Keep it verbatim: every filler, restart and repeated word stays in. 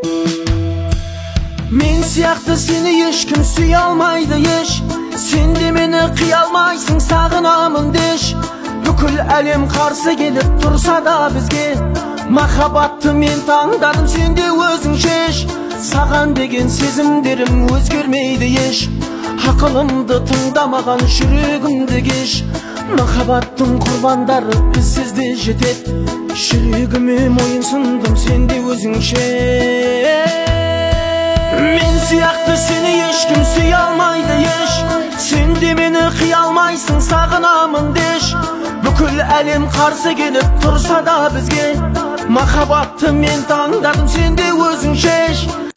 Мен сияқты сені ешкім сүйе алмайды еш. Сен де мені қия алмайсың, сағынамын деш. Бүкіл әлем қарсы келіп тұрса да бізге, махаббатты мен таңдадым, сен де өзің шеш. Саған деген сезімдерім өзгермейді еш. Ақылымды тыңдамаған жүрегімді кеш. Махаббаттың құрбандары бізсіз де жетеді. Жүрегіме мойынсындым, сен де өзің шеш. Мен сияқты сені ешкім сүйе алмайды еш. Сен де мені қия алмайсың, сағынамын деш. Бүкіл әлем қарсы келіп тұрса да бізге, махаббатты мен таңдадым, сен де өзің шеш.